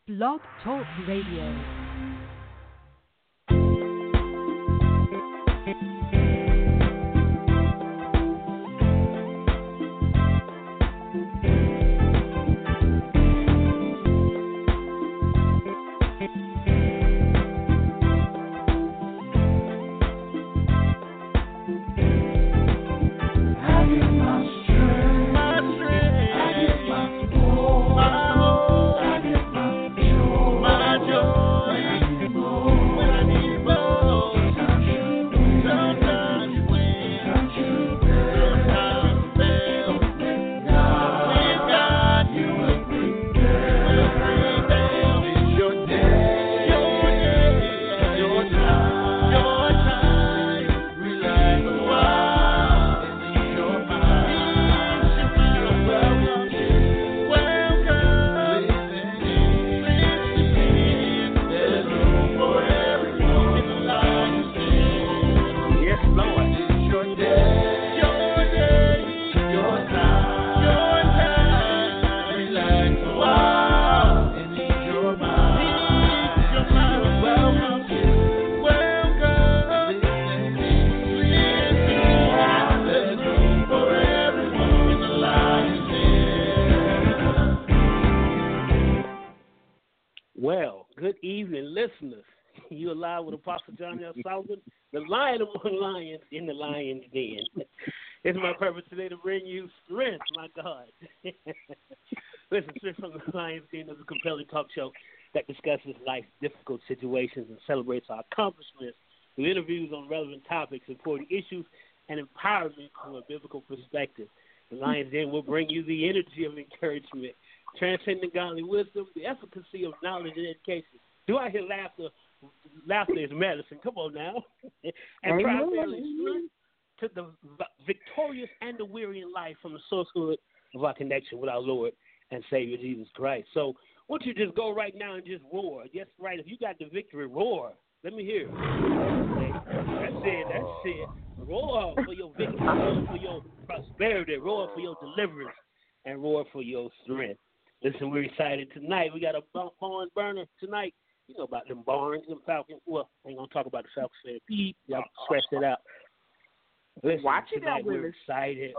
Blog Talk Radio. Apostle John L. Sullivan, the lion among lions in the lion's den. It's my purpose today to bring you strength, my God. Listen, Strength from the Lion's Den is a compelling talk show that discusses life's difficult situations and celebrates our accomplishments through interviews on relevant topics, important issues, and empowerment from a biblical perspective. The Lion's Den will bring you the energy of encouragement, transcending godly wisdom, the efficacy of knowledge and education. Do I hear laughter? Laughter is medicine. Come on now. And primarily strength to the victorious and the weary in life from the sourcehood of our connection with our Lord and Savior Jesus Christ. So why don't you just go right now and just roar? Yes, right. If you got the victory, roar. Let me hear it. That's it. Roar for your victory, roar for your prosperity, roar for your deliverance, and roar for your strength. Listen, we're excited tonight. We got a barn burner tonight. You know about them barns, them Falcons. Well, I ain't going to talk about the Falcons fan. Beep. Y'all scratch that out. Listen, watch it tonight out, we're excited.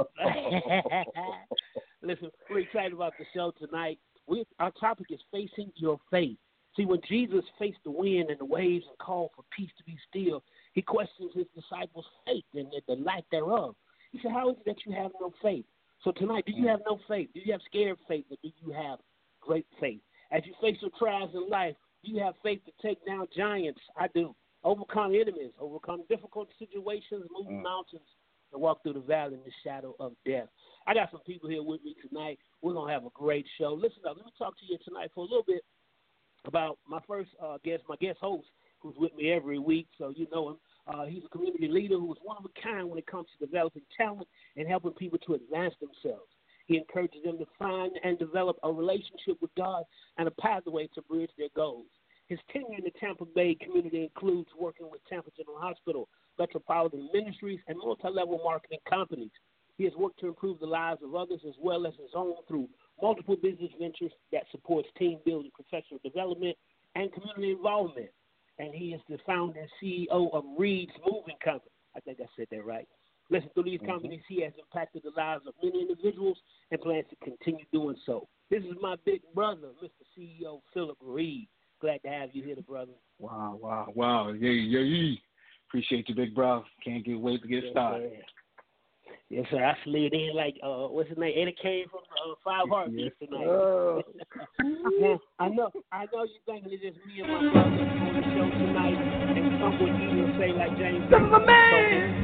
Listen, we're excited about the show tonight. Our topic is facing your faith. See, when Jesus faced the wind and the waves and called for peace to be still, he questions his disciples' faith and the lack thereof. He said, how is it that you have no faith? So tonight, do you have no faith? Do you have scared faith, or do you have great faith? As you face your trials in life, do you have faith to take down giants? I do. Overcome enemies, overcome difficult situations, move mountains, and walk through the valley in the shadow of death. I got some people here with me tonight. We're going to have a great show. Listen up. Let me talk to you tonight for a little bit about my first guest, my guest host, who's with me every week, so you know him. He's a community leader who is one of a kind when it comes to developing talent and helping people to advance themselves. He encourages them to find and develop a relationship with God and a pathway to bridge their goals. His tenure in the Tampa Bay community includes working with Tampa General Hospital, Metropolitan Ministries, and multi-level marketing companies. He has worked to improve the lives of others as well as his own through multiple business ventures that supports team building, professional development, and community involvement. And he is the founder and CEO of Reed's Moving Company. I think I said that right. Listen, through these companies, he has impacted the lives of many individuals and plans to continue doing so. This is my big brother, Mr. CEO Philip Reed. Glad to have you here, brother. Wow. Yeah. Appreciate you, big bro. Can't wait to get started. Yes, sir. I slid in like, what's his name? Eddie Kane from Five Heartbeats tonight. Yeah, I know you're thinking it's just me and my brother on the show tonight, and someone you will say like James. Son of a man!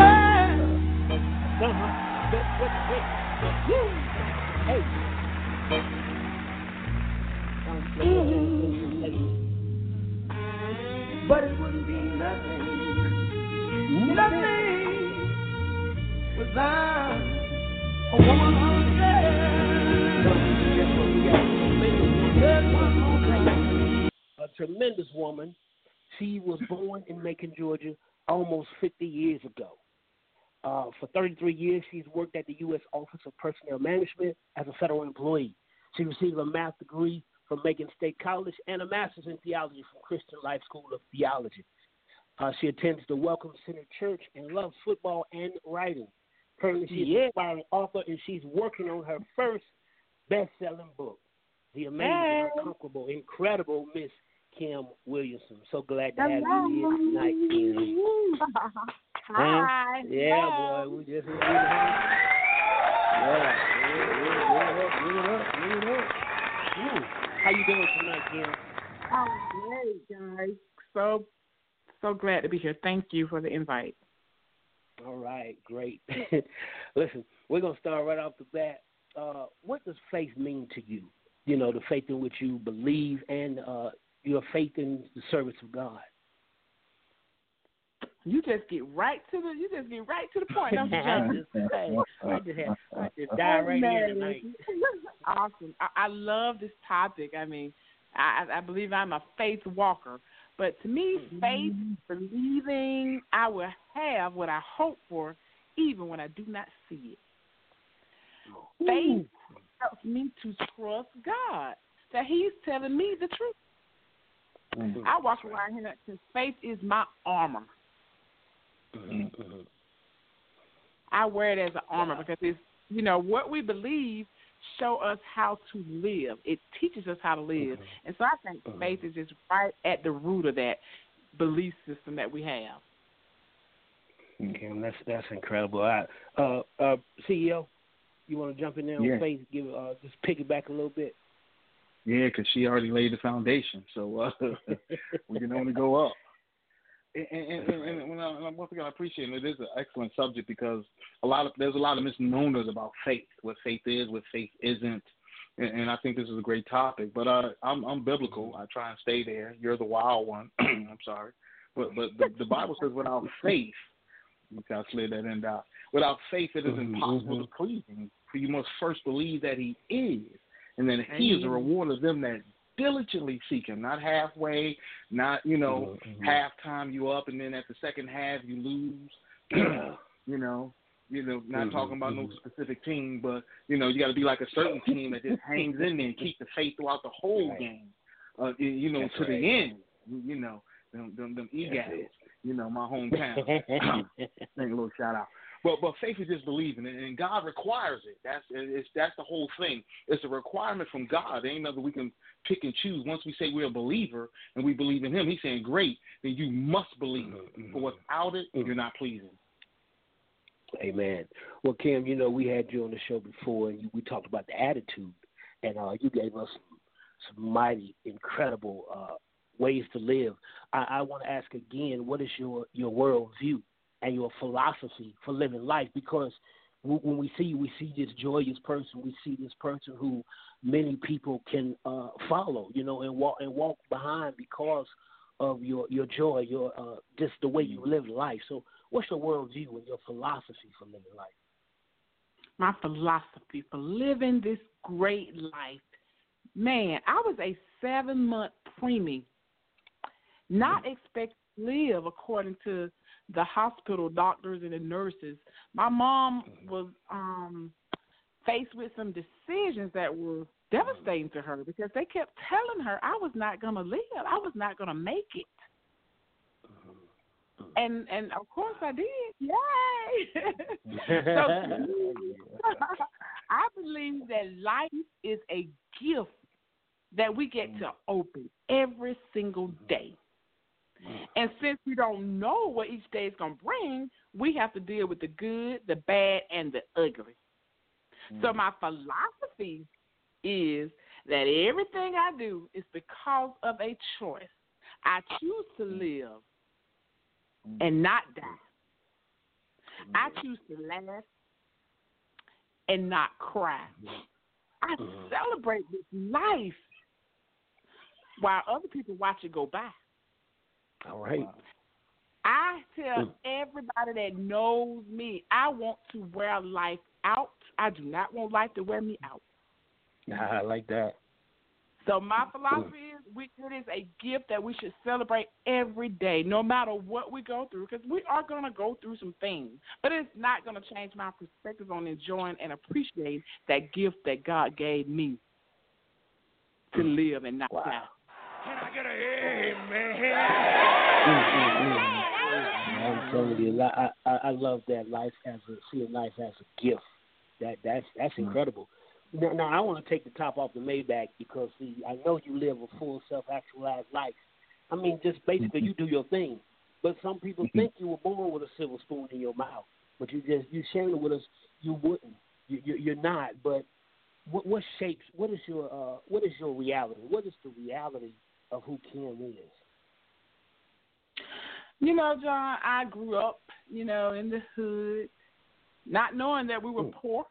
But it wouldn't be nothing without a woman on a tremendous woman. She was born in Macon, Georgia, almost 50 years ago. For 33 years, she's worked at the U.S. Office of Personnel Management as a federal employee. She received a master's degree from Macon State College and a master's in theology from Christian Life School of Theology. She attends the Welcome Center Church and loves football and writing. Currently, she's an aspiring author, and she's working on her first best-selling book, The Amazing, Unconquerable, Incredible Miss Kim Williamson. So glad to have you here tonight, Kim. Hi. Yeah, boy, we just give it up. How you doing tonight, Kim? Oh, great, guys. So glad to be here. Thank you for the invite. All right, great. Listen, we're going to start right off the bat. What does faith mean to you? You know, the faith in which you believe and your faith in the service of God. You just get right to the point. Don't you, John? I just dive right in tonight. Awesome. I love this topic. I mean, I believe I'm a faith walker. But to me, faith, believing I will have what I hope for, even when I do not see it. Faith helps me to trust God, that He's telling me the truth. I walk around here because faith is my armor. I wear it as an armor because it's, you know, what we believe show us how to live. It teaches us how to live. And so I think faith is just right at the root of that belief system that we have. Okay, that's incredible. CEO, you want to jump in there on faith? Give just piggyback a little bit. Yeah, because she already laid the foundation, so we can only go up. And once again, I appreciate it. It is an excellent subject because there's a lot of misnomers about faith, what faith is, what faith isn't, and I think this is a great topic. But I'm biblical. I try and stay there. You're the wild one. I'm sorry, but the Bible says without faith, I slid that in out. Without faith, it is impossible to please Him. For you must first believe that He is, and then He is a reward of them that diligently seek Him, not halfway, not, halftime you up and then at the second half you lose. Not talking about no specific team, but, you got to be like a certain team that just hangs in there and keep the faith throughout the whole game, to the end, them E-Guys, my hometown. Take a little shout out. But faith is just believing, and God requires it. That's the whole thing. It's a requirement from God. There ain't nothing we can pick and choose. Once we say we're a believer and we believe in Him, He's saying, great, then you must believe. For without it, you're not pleasing. Amen. Well, Kim, we had you on the show before, and we talked about the attitude, and you gave us some mighty, incredible ways to live. I want to ask again, what is your worldview and your philosophy for living life? Because when we see this joyous person, we see this person who many people can follow, and walk behind because of your joy, your just the way you live life. So, what's your worldview and your philosophy for living life? My philosophy for living this great life, man, I was a 7-month preemie, not expected to live according to the hospital doctors and the nurses. My mom was faced with some decisions that were devastating to her because they kept telling her I was not going to live. I was not going to make it. And of course I did. Yay! So I believe that life is a gift that we get to open every single day. And since we don't know what each day is going to bring, we have to deal with the good, the bad, and the ugly. So my philosophy is that everything I do is because of a choice. I choose to live and not die. I choose to laugh and not cry. I celebrate this life while other people watch it go by. All right. I tell everybody that knows me, I want to wear life out. I do not want life to wear me out. I like that. So my philosophy is it is a gift that we should celebrate every day, no matter what we go through, because we are going to go through some things. But it's not going to change my perspective on enjoying and appreciating that gift that God gave me. to live and not Wow. die. Can I get a amen? I'm telling you, I love that seeing life as a gift. That's incredible. Now I want to take the top off the Maybach because see, I know you live a full self-actualized life. I mean, just basically you do your thing. But some people think you were born with a silver spoon in your mouth, but you sharing it with us. You wouldn't. You're not. But what is your reality? What is the reality of who Kim is? You know, John, I grew up, in the hood, not knowing that we were poor.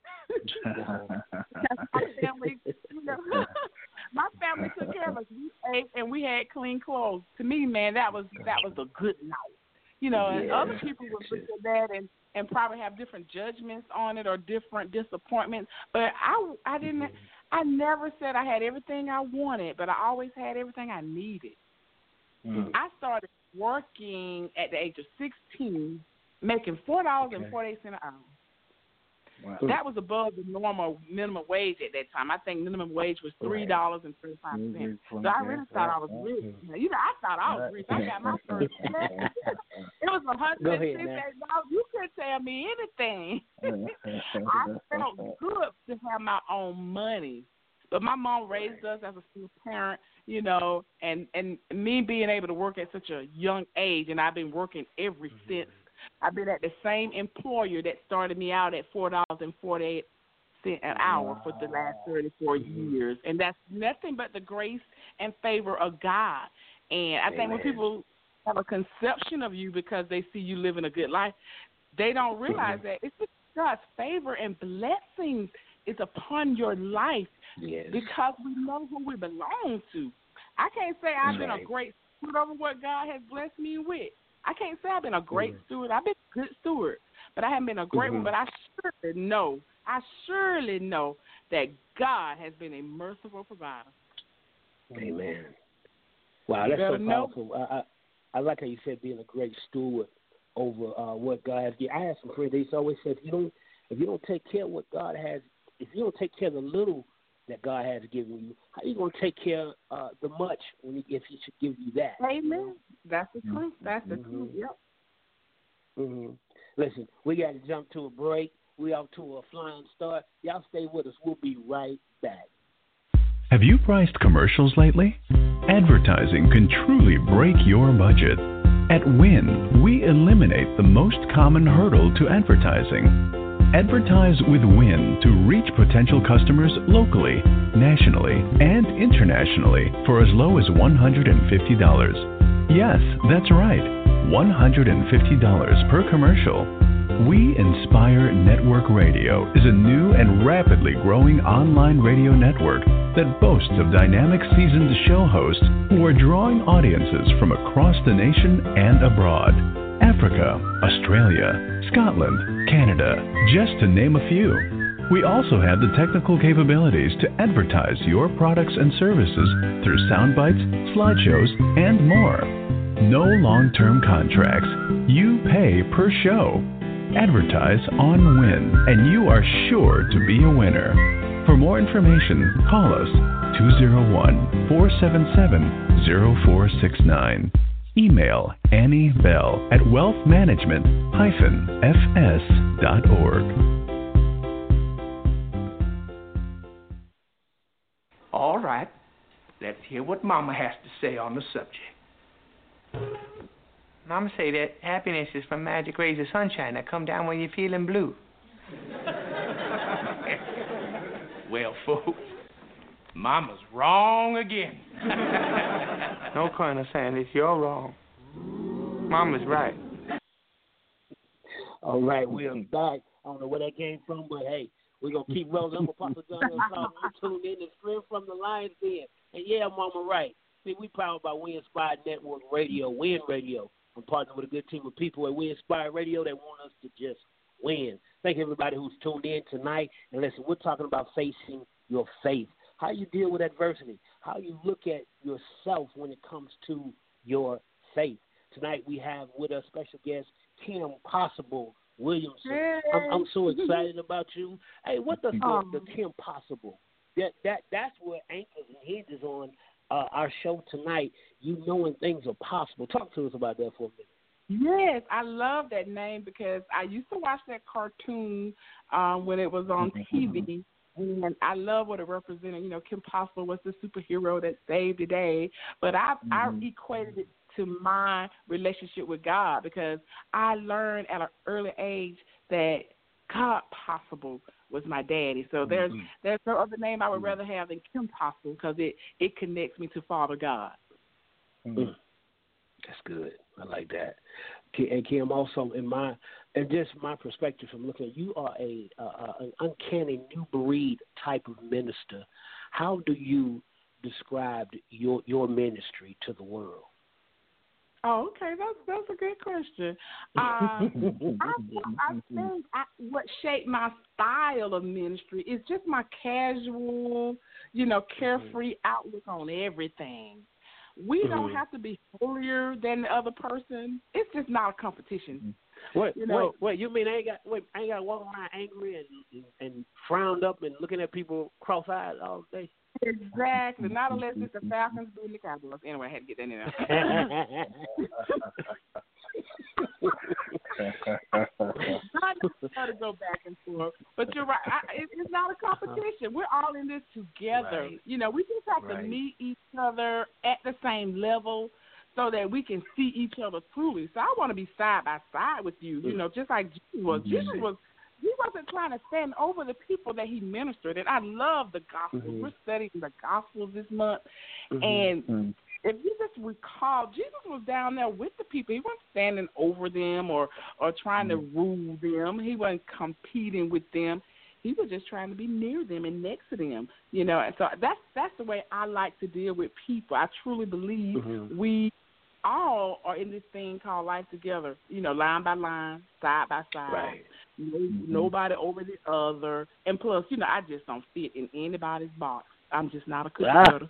my family, my family took care of us. We ate and we had clean clothes. To me, man, that was a good life. And other people would look at that and probably have different judgments on it or different disappointments. But I didn't. I never said I had everything I wanted, but I always had everything I needed. I started working at the age of 16, making $4.48 an hour. Wow. That was above the normal minimum wage at that time. I think minimum wage was $3.35. So I really thought I was rich. I thought I was rich. I got my first check. It was $168. You couldn't tell me anything. I felt good to have my own money. But my mom raised us as a single parent, and me being able to work at such a young age, and I've been working ever since. I've been at the same employer that started me out at $4.48 an hour for the last 34 years. And that's nothing but the grace and favor of God. And I think when people have a conception of you because they see you living a good life, they don't realize that it's just God's favor and blessings is upon your life because we know who we belong to. I can't say I've been a great steward over what God has blessed me with. I can't say I've been a great steward. I've been a good steward, but I haven't been a great one. But I surely know that God has been a merciful provider. Amen. Wow, that's so powerful. I like how you said being a great steward over what God has given. I have some friends. They always said if you don't take care of what God has, if you don't take care of the little that God has given you, how are you going to take care of the much if He should give you that? Amen. That's the truth. That's the truth. Yep. Listen, we got to jump to a break. We off to a flying start. Y'all stay with us. We'll be right back. Have you priced commercials lately? Advertising can truly break your budget. At Win, we eliminate the most common hurdle to advertising. Advertise with Win to reach potential customers locally, nationally, and internationally for as low as $150. Yes, that's right, $150 per commercial. We Inspire Network Radio is a new and rapidly growing online radio network that boasts of dynamic seasoned show hosts who are drawing audiences from across the nation and abroad. Africa, Australia, Scotland, Canada, just to name a few. We also have the technical capabilities to advertise your products and services through sound bites, slideshows, and more. No long-term contracts. You pay per show. Advertise on Win, and you are sure to be a winner. For more information, call us 201-477-0469. Email Annie Bell at wealthmanagement-fs.org. All right, let's hear what Mama has to say on the subject. Mama say that happiness is from magic rays of sunshine that come down when you're feeling blue. Well, folks, Mama's wrong again. No, Colonel Sanders, you're wrong. Mama's right. All right, we are back. I don't know where that came from, but hey, we're going to keep rolling. I'm Apostle John Gonzalez. You tuned in to Strength from the Lion's Den. And yeah, Mama right. See, we powered by We Inspire Network Radio, Win Radio. I'm partnering with a good team of people at We Inspire Radio that want us to just win. Thank you, everybody who's tuned in tonight. And listen, we're talking about facing your faith. How you deal with adversity. How you look at yourself when it comes to your faith. Tonight we have with us special guest Kim Possible Williamson. I'm so excited about you. Hey, what does the Kim Possible that's what anchors and hinges on our show tonight. You knowing things are possible. Talk to us about that for a minute. Yes, I love that name because I used to watch that cartoon when it was on TV, and I love what it represented. You know, Kim Possible was the superhero that saved the day, but I equated it to my relationship with God because I learned at an early age that God Possible was my daddy. So there's no other name I would rather have than Kim Possible because it connects me to Father God. That's good. I like that. And Kim, also and just my perspective from looking, you are an uncanny new breed type of minister. How do you describe your ministry to the world? Oh, okay, that's a good question. I think what shaped my style of ministry is just my casual, carefree outlook on everything. We don't have to be holier than the other person. It's just not a competition. Wait, you mean I ain't got to walk around angry and frowned up and looking at people cross-eyed all day? Exactly. Not unless it's the Falcons beating the Cowboys. Anyway, I had to get that in there. I to go back and forth, but you're right. It's not a competition. We're all in this together. Right. We just have to meet each other at the same level so that we can see each other truly. So I want to be side by side with you. Just like Jesus was. He wasn't trying to stand over the people that he ministered. And I love the Gospels. We're studying the Gospels this month. And if you just recall, Jesus was down there with the people. He wasn't standing over them or trying to rule them. He wasn't competing with them. He was just trying to be near them and next to them. And so that's the way I like to deal with people. I truly believe we all are in this thing called life together, line by line, side by side. Right. Nobody over the other. And plus, I just don't fit in anybody's box. I'm just not a cookie cutter.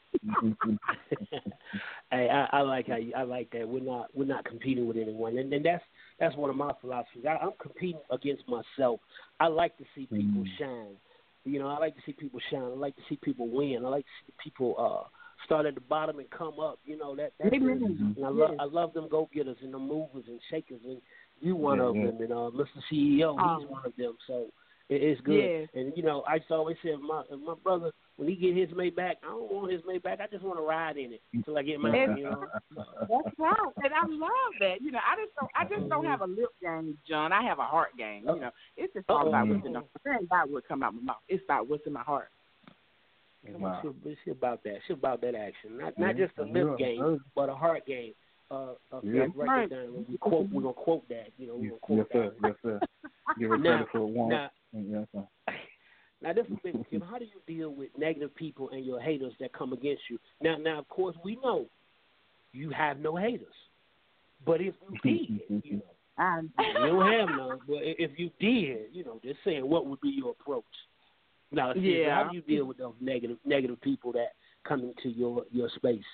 Hey, I like that. We're not competing with anyone, and that's one of my philosophies. I'm competing against myself. I like to see people shine. I like to see people shine. I like to see people win. I like to see people start at the bottom and come up. That's and I love them go getters and the movers and shakers, and you one of them, and Mr. CEO, he's one of them. So it's good. Yeah. And I used to always say, my brother, when he get his Maybach, I don't want his Maybach. I just want to ride in it until I get mine. That's right, and I love that. I just don't have a lip game, John. I have a heart game. It's just all about what's in my heart. It ain't about what come out my mouth. It's about what's in my heart. Wow. She about that. She about that action. Not just a lip game, but a heart game. Write it down. We're gonna quote that. We're gonna quote that. Yes, sir. Give her credit for one. Now, this is big. Kim, how do you deal with negative people and your haters that come against you? Now, of course, we know you have no haters, but if you did, you don't have none. But if you did, just saying, what would be your approach? Now, how do you deal with those negative people that come into your space?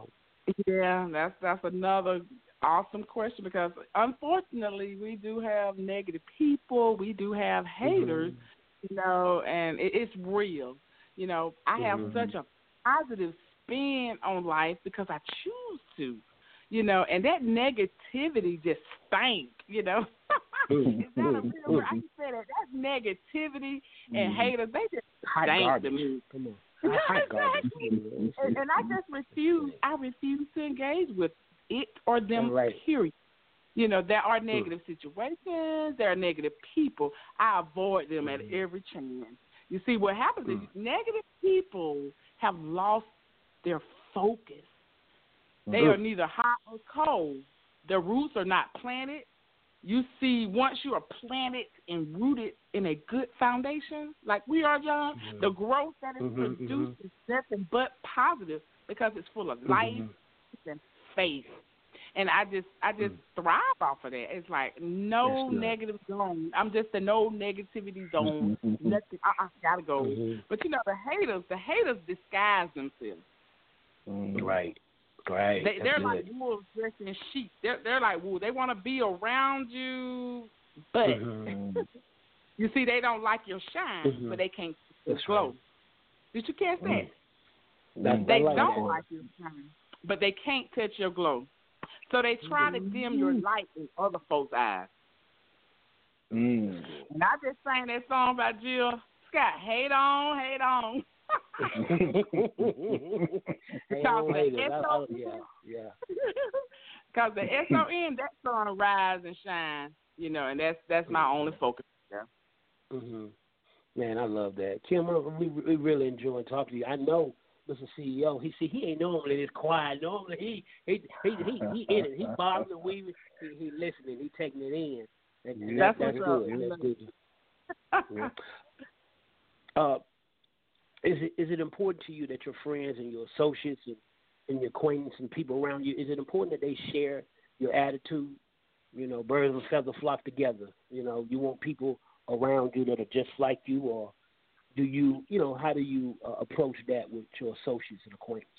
Yeah, that's another awesome question because unfortunately we do have negative people, we do have haters, and it's real. I have such a positive spin on life because I choose to, and that negativity just stank, Is that a real word? I can say that negativity and haters, they just stank to me. Come on. Exactly. And I just refuse. I refuse to engage with it or them. Period. There are negative situations. There are negative people. I avoid them at every chance. You see, what happens is negative people have lost their focus. They are neither hot or cold. Their roots are not planted. You see, once you are planted and rooted in a good foundation, like we are, John, the growth that is produced is nothing but positive because it's full of life and faith. And I just thrive off of that. It's like no negative zone. I'm just a no negativity zone. Nothing. Gotta go. But the haters disguise themselves. Right. Right. They're like wolves dressed in sheep. They're like wolves. They want to be around you, but you see, they don't like your shine, but they can't glow. Did you catch that? They don't like your shine, but they can't touch your glow. So they try to dim your light in other folks' eyes. And I just sang that song by Jill Scott, Hate On, Hate On. Because the SON, that's gonna rise and shine, and that's my only focus. Man, I love that, Kim. We really enjoy talking to you. I know, Mr. CEO. He ain't normally this quiet. Normally he in it. He bobbing and weaving. He listening. He taking it in. And that's good. That's good. Is it important to you that your friends and your associates and your acquaintances and people around you, is it important that they share your attitude? Birds of a feather flock together. You want people around you that are just like you, or do you, how do you approach that with your associates and acquaintances?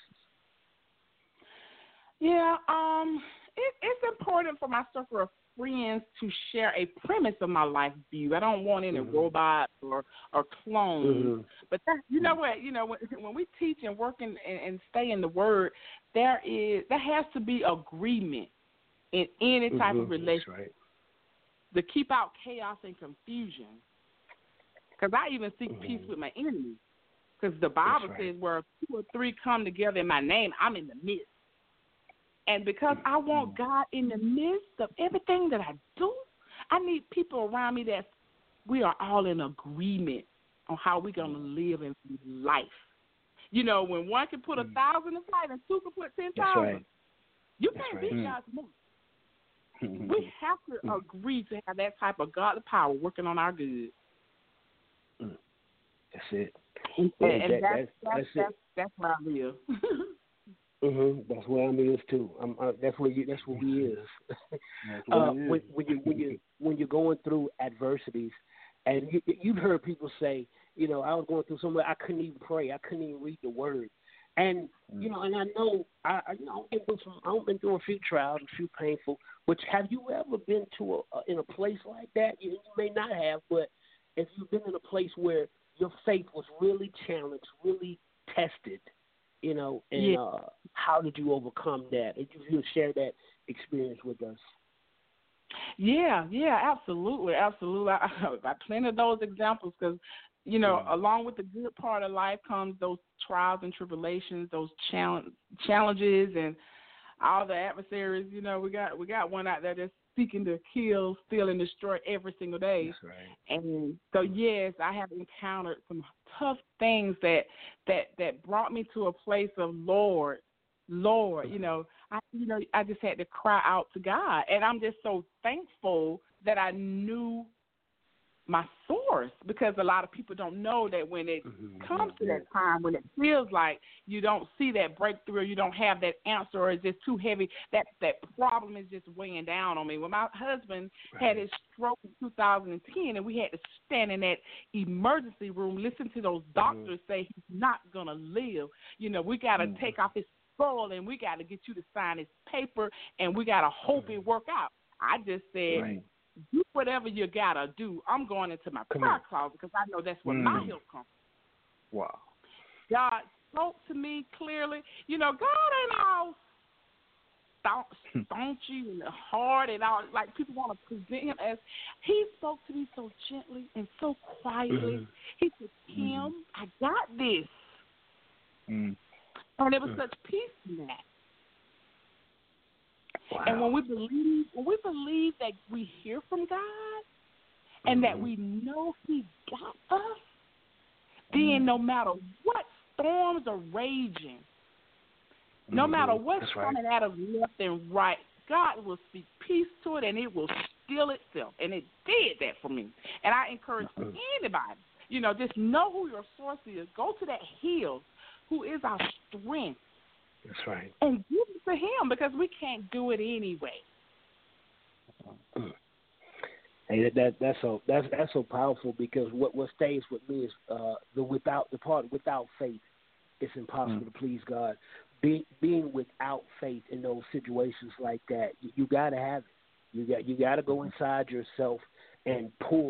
Yeah, it's important for my circle of friends to share a premise of my life view. I don't want any robots or clones. But that, you know what? When we teach and work and stay in the Word, there has to be agreement in any type of relationship. Right. To keep out chaos and confusion. Because I even seek peace with my enemies. Because the Bible says where 2 or 3 come together in my name, I'm in the midst. And because I want God in the midst of everything that I do, I need people around me that we are all in agreement on how we're going to live in life. When one can put 1,000 to flight and 2 can put 10,000, you can't beat God's move. We have to agree to have that type of godly power working on our good. That's it. And that's where I live. That's where I'm is too. That's where we is. When you're going through adversities, and you've heard people say, I was going through somewhere I couldn't even pray, I couldn't even read the Word, and and I know I've been through a few trials, a few painful. Which have you ever been to in a place like that? You may not have, but if you've been in a place where your faith was really challenged, really tested, how did you overcome that? If you share that experience with us. Yeah, absolutely. I plenty of those examples because, along with the good part of life comes those trials and tribulations, those challenges and all the adversaries. We got one out there that's seeking to kill, steal, and destroy every single day. That's right. And so, yes, I have encountered some tough things that brought me to a place of Lord, I just had to cry out to God, and I'm just so thankful that I knew my source, because a lot of people don't know that when it comes to that time when it feels like you don't see that breakthrough, or you don't have that answer, or it's just too heavy, that problem is just weighing down on me. When my husband had his stroke in 2010, and we had to stand in that emergency room, listen to those doctors say he's not going to live. We got to take off his skull, and we got to get you to sign his paper, and we got to hope it work out. I just said, do whatever you got to do. I'm going into my prayer closet because I know that's where my help comes from. Wow. God spoke to me clearly. God ain't all staunchy and hard and all, like people want to present him as. He spoke to me so gently and so quietly. He said, Kim, I got this. And there was such peace in that. Wow. And when we believe that we hear from God and that we know He got us, then no matter what storms are raging, no matter what's coming at us left and right, God will speak peace to it, and it will still itself. And it did that for me. And I encourage anybody, just know who your source is. Go to that hill who is our strength. That's right. And give it to Him, because we can't do it anyway. Hey, that's so powerful, because what stays with me is without faith, it's impossible to please God. Being without faith in those situations like that, you got to have it. You got to go inside yourself and pour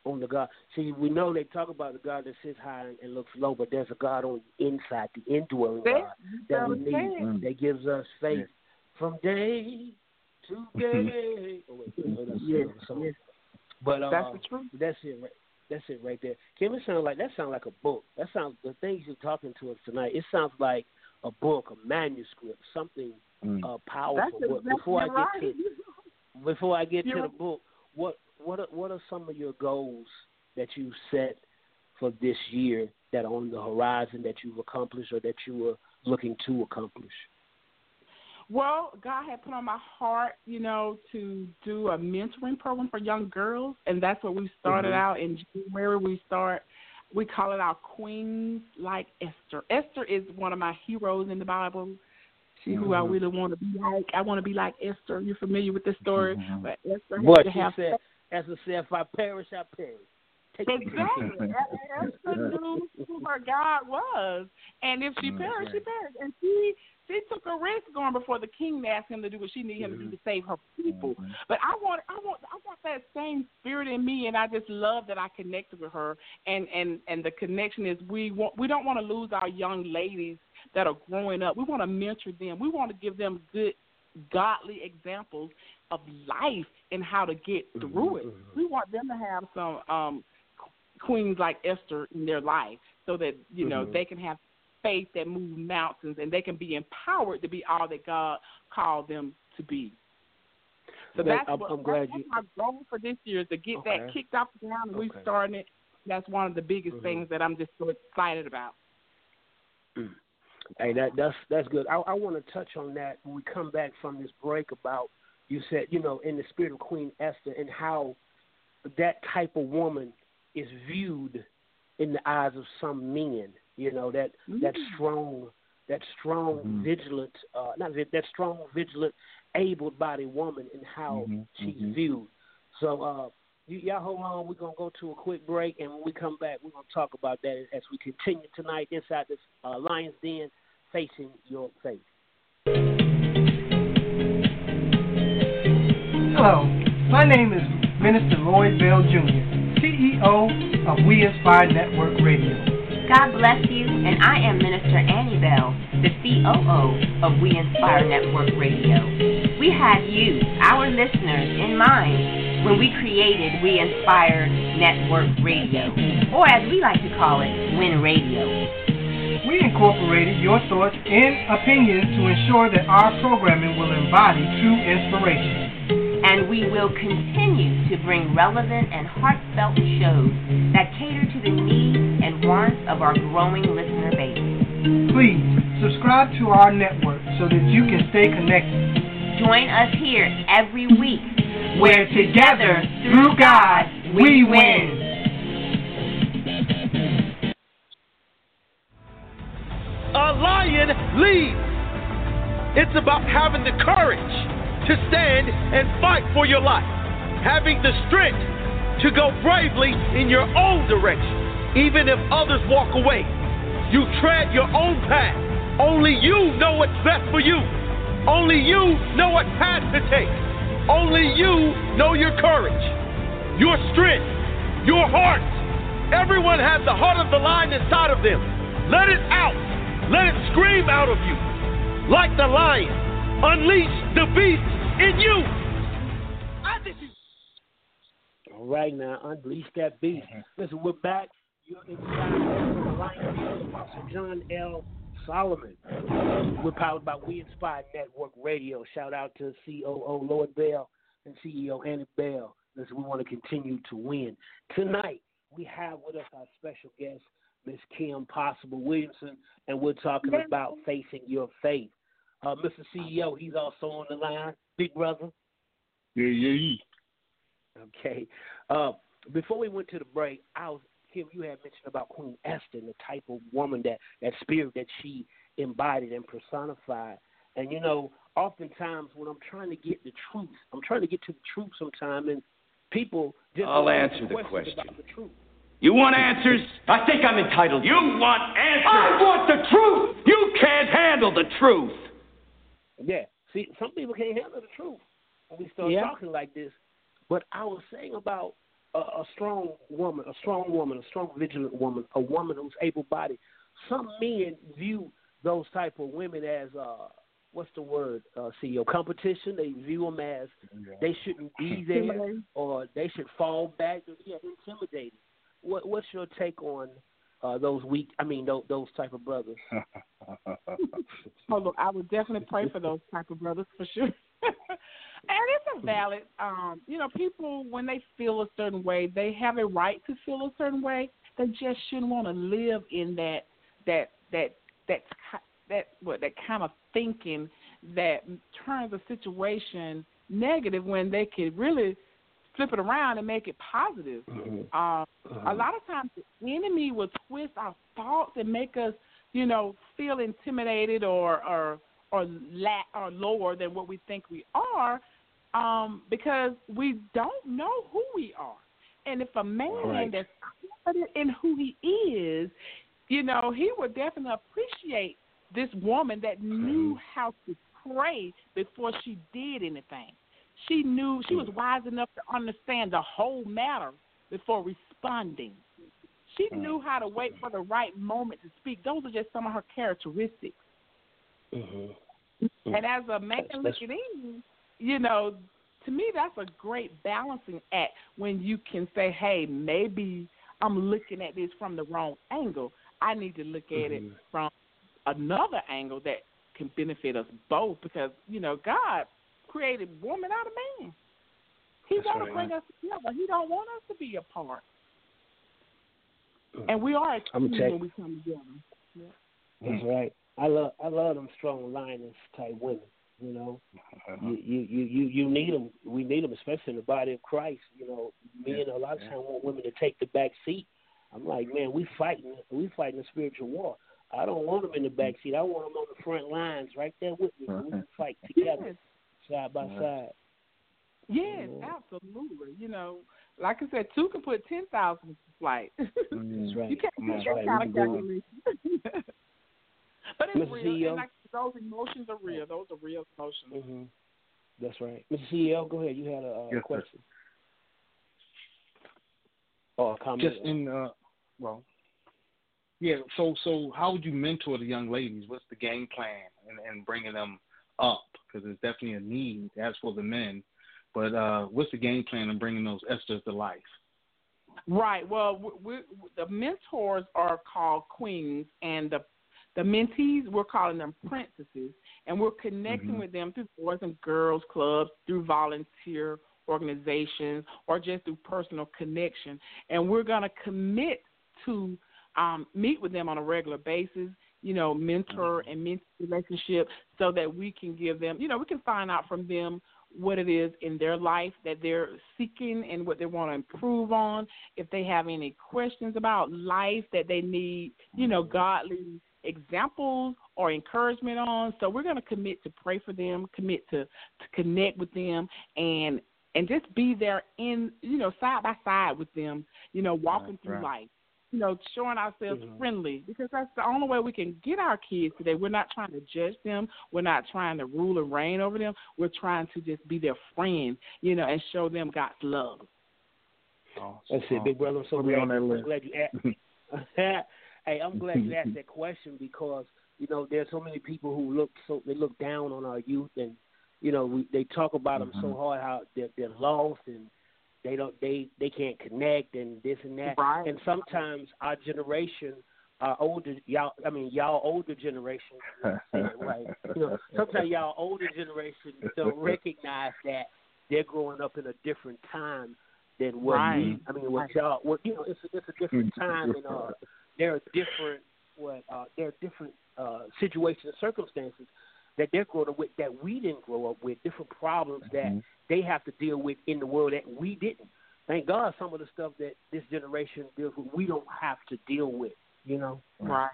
on the God. See, we know they talk about the God that sits high and looks low, but there's a God on the inside, the indwelling God that we need, that gives us faith from day to day. Oh, wait, but that's the truth. That's it, right? That's it right there. Kim, it sounds like a book. That sounds the things you're talking to us tonight. It sounds like a book, a manuscript, something powerful. That's But before I get to the book, what are some of your goals that you set for this year that are on the horizon that you've accomplished or that you were looking to accomplish? Well, God had put on my heart, to do a mentoring program for young girls, and that's what we started out in January. We call it our Queens Like Esther. Esther is one of my heroes in the Bible. She's who I really want to be like. I want to be like Esther. You're familiar with this story? But Esther had to have said, Esther said, if I perish, I perish. Exactly. Esther knew who her God was, and if she perished, she perished. And she took a risk going before the king to ask him to do what she needed him to do to save her people. But I want that same spirit in me, and I just love that I connected with her. And the connection is we don't want to lose our young ladies that are growing up. We want to mentor them. We want to give them good, godly examples of life and how to get through it. We want them to have some queens like Esther in their life, so that they can have faith that moves mountains, and they can be empowered to be all that God called them to be. So that's my goal for this year, is to get that kicked off the ground, and we're starting it. That's one of the biggest things that I'm just so excited about. Hey, that's good. I want to touch on that when we come back from this break about, you said, in the spirit of Queen Esther, and how that type of woman is viewed in the eyes of some men. That strong, vigilant, that strong, vigilant, able-bodied woman, and how she's viewed. So, y'all hold on. We're gonna go to a quick break, and when we come back, we're gonna talk about that as we continue tonight inside this Lion's Den, facing your faith. Hello, my name is Minister Lloyd Bell Jr., CEO of We Inspire Network Radio. God bless you, and I am Minister Annie Bell, the COO of We Inspire Network Radio. We had you, our listeners, in mind when we created We Inspire Network Radio, or as we like to call it, WIN Radio. We incorporated your thoughts and opinions to ensure that our programming will embody true inspiration. And we will continue to bring relevant and heartfelt shows that cater to the needs and wants of our growing listener base. Please subscribe to our network so that you can stay connected. Join us here every week, where together, through God, we win. A lion leads. It's about having the courage to stand and fight for your life, having the strength to go bravely in your own direction, even if others walk away. You tread your own path. Only you know what's best for you. Only you know what path to take. Only you know your courage, your strength, your heart. Everyone has the heart of the lion inside of them. Let it out. Let it scream out of you. Like the lion, unleash the beast in you. All right, now, unleash that beast. Listen, we're back. You're inside the Lion, Pastor John L. Solomon. We're powered by We Inspire Network Radio. Shout out to COO Lloyd Bell and CEO Annie Bell. Listen, we want to continue to win. Tonight, we have with us our special guest, Miss Kim Possible Williamson, and we're talking about facing your faith. Mr. CEO, he's also on the line. Big brother. Yeah. Okay. Before we went to the break, Kim, you had mentioned about Queen Esther and the type of woman, that spirit that she embodied and personified. And, oftentimes when I'm trying to get the truth, I'm trying to get to the truth sometime, and people just I'll answer the question. About the truth. You want answers? I think I'm entitled. You want answers? I want the truth. You can't handle the truth. Yeah. See, some people can't handle the truth when we start talking like this. But I was saying about a strong woman, a strong, vigilant woman, a woman who's able-bodied. Some men view those type of women as what's the word, CEO? Competition. They view them as they shouldn't be there or they should fall back. Yeah, intimidated. What's your take on those those type of brothers? Oh, look, I would definitely pray for those type of brothers for sure. And it's a valid, people, when they feel a certain way, they have a right to feel a certain way. They just shouldn't want to live in that kind of thinking that turns a situation negative when they could really flip it around and make it positive. A lot of times the enemy will twist our thoughts and make us, feel intimidated or lower than what we think we are, because we don't know who we are. And if a man that's confident in who he is, he would definitely appreciate this woman that knew how to pray before she did anything. She knew, she was wise enough to understand the whole matter before responding. She knew how to wait for the right moment to speak. Those are just some of her characteristics. And as a man looking in, to me that's a great balancing act when you can say, hey, maybe I'm looking at this from the wrong angle. I need to look at it from another angle that can benefit us both, because, God created woman out of man. He wants to bring us together. He don't want us to be apart. And we are a team when we come together. Yeah. That's right. I love them strong lioness type women. You need them. We need them, especially in the body of Christ. Men a lot of times want women to take the back seat. I'm like, man, we fighting a spiritual war. I don't want them in the back seat. I want them on the front lines, right there with me. We can fight together, side by side. Yes, absolutely. Like I said, two can put 10,000 to flight. That's right. You can't do that kind of calculation. But it's Mr. real. CEO? And those emotions are real. Those are real emotions. That's right. Mr. CEO, go ahead. You had a question. Or a comment. Just So how would you mentor the young ladies? What's the game plan in bringing them up? Because there's definitely a need as for the men. But what's the game plan in bringing those Esthers to life? Right. Well, the mentors are called queens, and the mentees, we're calling them princesses, and we're connecting with them through Boys and Girls Clubs, through volunteer organizations, or just through personal connection. And we're going to commit to meet with them on a regular basis, mentor and mentee relationship, so that we can give them, we can find out from them what it is in their life that they're seeking and what they want to improve on. If they have any questions about life that they need, godly examples or encouragement on. So we're going to commit to pray for them, commit to connect with them, and just be there in, side by side with them, walking through life. Showing ourselves friendly, because that's the only way we can get our kids today. We're not trying to judge them. We're not trying to rule and reign over them. We're trying to just be their friend, and show them God's love. That's it, big brother. I'm so glad you asked. Hey, I'm glad you asked that question, because there's so many people who look down on our youth, and they talk about them so hard, how they're lost and they can't connect and this and that. Right. And sometimes our generation, y'all older generation, right? Sometimes y'all older generation don't recognize that they're growing up in a different time than what y'all. It's a different time, and there are different situations and circumstances that they're growing up with that we didn't grow up with, different problems that they have to deal with in the world that we didn't. Thank God some of the stuff that this generation deals with, we don't have to deal with, Right.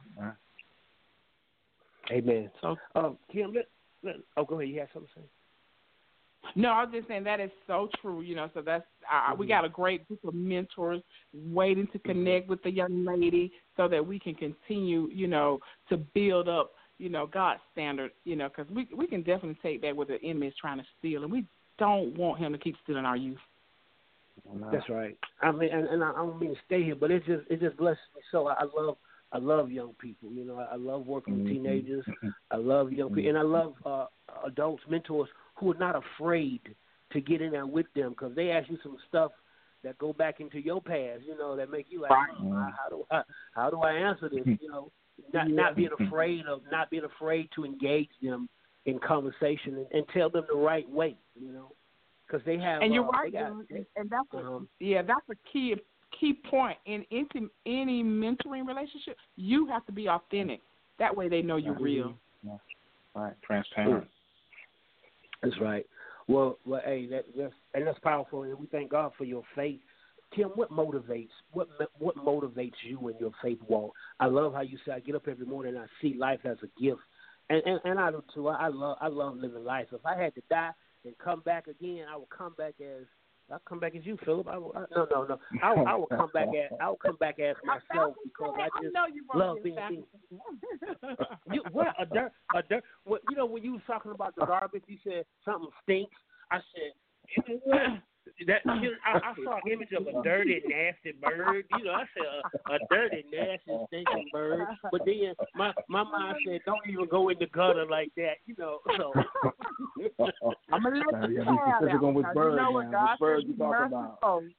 Amen. So, Kim, go ahead. You have something to say? No, I was just saying that is so true, so that's we got a great group of mentors waiting to connect with the young lady so that we can continue, to build up, God's standard, because we can definitely take that what the enemy is trying to steal, and we don't want him to keep stealing our youth. That's right. I mean, and I don't mean to stay here, but it just blesses me so. I love young people. You know, I love working with teenagers. I love young people, and I love adults, mentors who are not afraid to get in there with them, because they ask you some stuff that go back into your past. You know, that make you like, how do I answer this? You know, not being afraid to engage them in conversation and tell them the right way. You know. Because they have, and you're right, and that's that's a key point in any mentoring relationship. You have to be authentic. That way, they know you're real. Yeah. Right, transparent. That's right. Well, hey, that's powerful, and we thank God for your faith. Kim, what motivates you in your faith walk? I love how you say, I get up every morning and I see life as a gift, and I do too. I love living life. If I had to die and come back again, I will come back as you, Philip. No. I will come back as myself, because I just love being. What a dirt. What, you know, when you was talking about the garbage, you said something stinks. I said, I saw an image of a dirty, nasty bird. You know, I said a dirty, nasty, stinking bird. But then my mind said, don't even go in the gutter like that. You know, so I'm gonna let you specific on which bird. You know what God bird you talking about?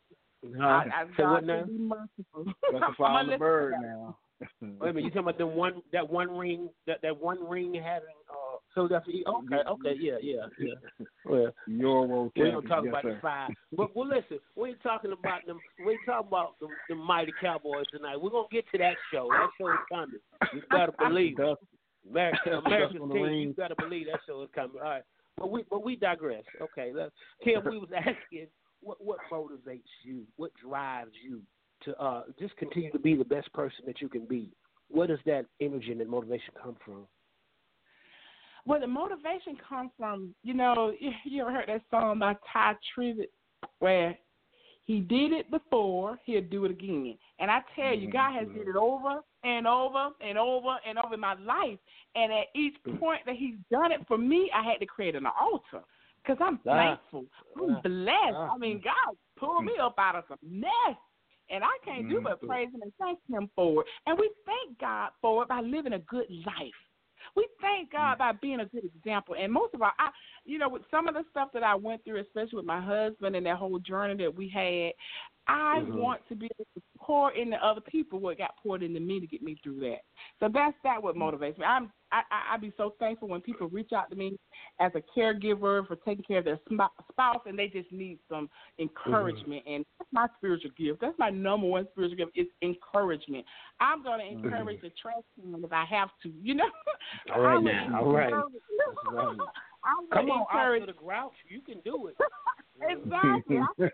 I what now? Specify the bird now. Wait a minute, you talking about that one ring having Philadelphia? Okay, yeah. Well, we're gonna talk about the five. But well, listen, we ain't talking about them. We ain't talking about the mighty Cowboys tonight. We're gonna get to that show. That show is coming. You gotta believe. American team, you gotta believe that show is coming. All right, but we digress. Okay, Kim, we was asking what motivates you, what drives you to just continue to be the best person that you can be. Where does that energy and that motivation come from? Well, the motivation comes from, you know, you ever heard that song by Ty Tribbett where he did it before, he'll do it again. And I tell you, God has did it over and over and over and over in my life. And at each point that he's done it for me, I had to create an altar because I'm thankful. I'm blessed. I mean, God pulled me up out of some mess. And I can't do but praise him and thank him for it. And we thank God for it by living a good life. We thank God by being a good example. And most of all, with some of the stuff that I went through, especially with my husband and that whole journey that we had, I want to be able to pour into other people what got poured into me to get me through that. So that's what motivates me. I be so thankful when people reach out to me as a caregiver for taking care of their spouse and they just need some encouragement. And that's my spiritual gift. That's my number one spiritual gift is encouragement. I'm going to encourage the trash can if I have to, you know. All right now. All right. Come on, out to the grouch. You can do it. Exactly. I'm just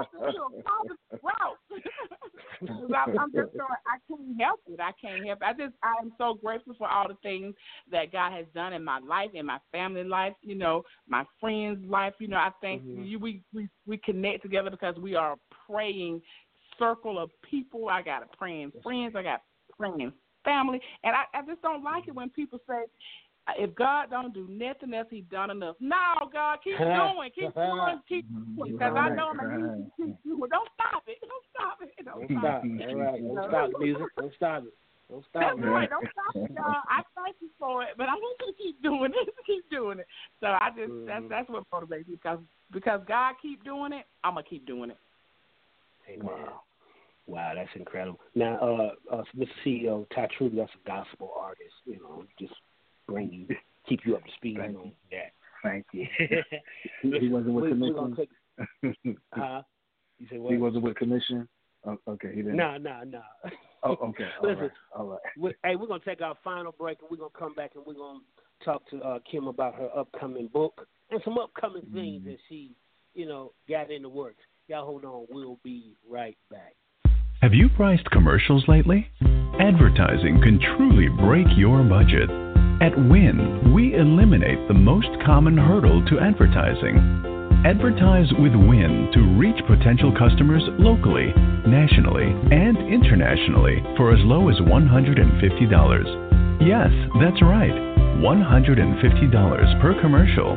a grouch. I'm just sorry. I can't help it. I am so grateful for all the things that God has done in my life, in my family life, you know, my friends' life. You know, I think we connect together because we are a praying circle of people. I got praying friends. I got praying family. And I just don't like it when people say, if God don't do nothing else, he done enough. No, God, keep doing. Because I know I'm going to keep doing. Don't stop it. Don't stop. All right. Don't stop the music. Don't stop it. That's right. Don't stop it, y'all. I thank you for it, but I want you to keep doing it. So I just that's what motivates me because God keep doing it, I'm going to keep doing it. Amen. Wow, that's incredible. Now, Mr. CEO, Ty Tribbett, that's a gospel artist, you know, just keep you up to speed on that. Thank you. He wasn't with commission. You say what? He wasn't with commission. Oh, okay, he didn't. No. Oh, okay. Listen, all right. We're gonna take our final break, and we're gonna come back and we're gonna talk to Kim about her upcoming book and some upcoming things that she, got in the works. Y'all hold on. We'll be right back. Have you priced commercials lately? Advertising can truly break your budget. At Win, we eliminate the most common hurdle to advertising. Advertise with Win to reach potential customers locally, nationally, and internationally for as low as $150. Yes, that's right, $150 per commercial.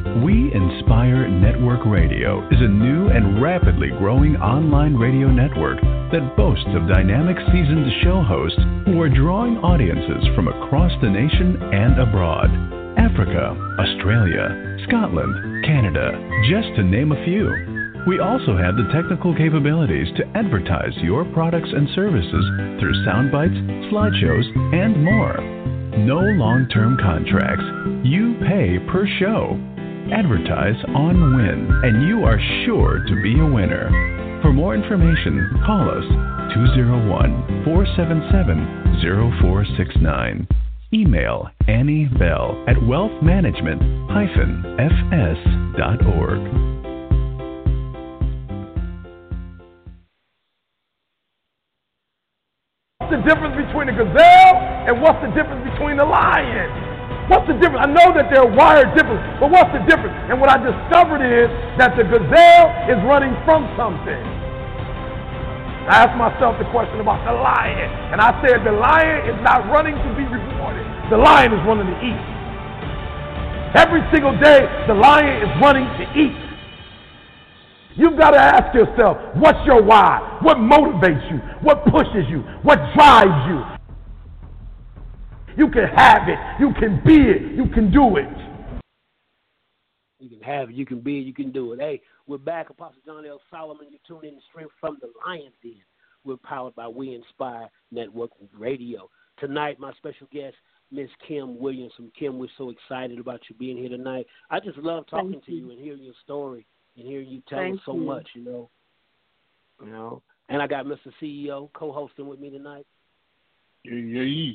We Inspire Network Radio is a new and rapidly growing online radio network that boasts of dynamic seasoned show hosts who are drawing audiences from across the nation and abroad. Africa, Australia, Scotland, Canada, just to name a few. We also have the technical capabilities to advertise your products and services through sound bites, slideshows, and more. No long-term contracts. You pay per show. Advertise on Win, and you are sure to be a winner. For more information, call us 201-477-0469. Email Annie Bell at wealthmanagement-fs.org. What's the difference between a gazelle and what's the difference between a lion? What's the difference? I know that they're wired different, but what's the difference? And what I discovered is that the gazelle is running from something. I asked myself the question about the lion, and I said the lion is not running to be rewarded. The lion is running to eat. Every single day, the lion is running to eat. You've got to ask yourself, what's your why? What motivates you? What pushes you? What drives you? You can have it. You can be it. You can do it. You can have it. You can be it. You can do it. Hey, we're back. Apostle John L. Solomon. You tune in to Strength from the Lion's Den. We're powered by We Inspire Network Radio. Tonight, my special guest, Miss Kim Williamson. Kim, we're so excited about you being here tonight. I just love talking to you and hearing your story and hearing you tell us so much, you know. And I got Mr. CEO co-hosting with me tonight. Yeah.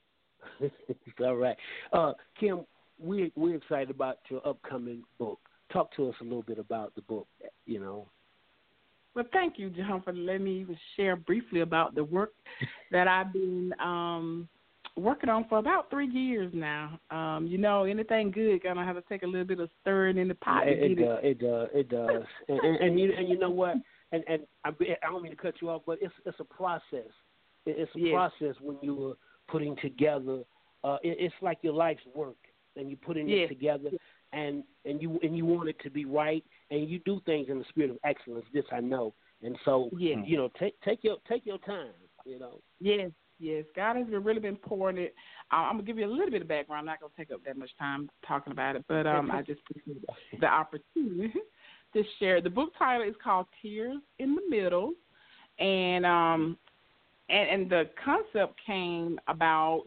All right. Kim, we're excited about your upcoming book. Talk to us a little bit about the book, you know. Well, thank you, John, for letting me even share briefly about the work that I've been working on for about 3 years now. You know, anything good gonna have to take a little bit of stirring in the pot. It does. and you know what? And I don't mean to cut you off, but it's a process. It's a process when you are putting together. It's like your life's work, and you putting it together, and you want it to be right, and you do things in the spirit of excellence. This I know, and so you know, take your time. You know. Yes. God has really been pouring it. I'm gonna give you a little bit of background. I'm not gonna take up that much time talking about it, but I just appreciate the opportunity to share. The book title is called Tears in the Middle, and the concept came about